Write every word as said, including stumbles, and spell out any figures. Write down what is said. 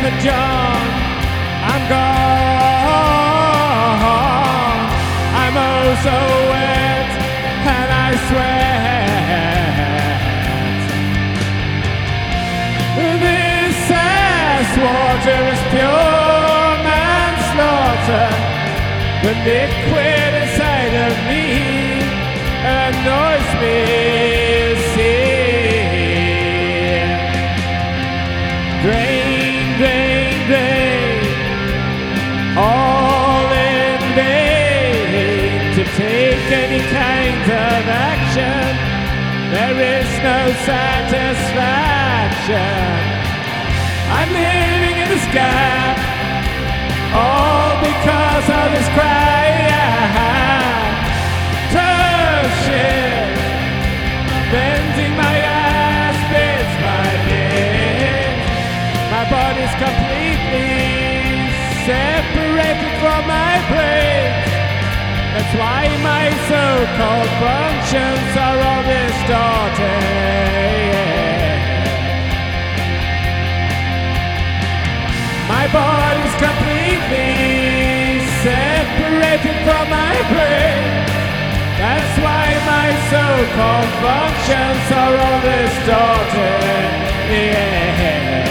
John, I'm gone. I'm oh so wet and I sweat. This ass water is pure manslaughter. The liquid inside of me annoys me. See, drain, drain, drain, all in vain. To take any kind of action, there is no satisfaction. I'm living in this gap, all because of this cry. Shit, bending my ass bits by bit. My body's completely separated from my brain. That's why my so-called functions are all distorted. My body's completely separated from my brain. That's why my so-called functions are all distorted. Yeah.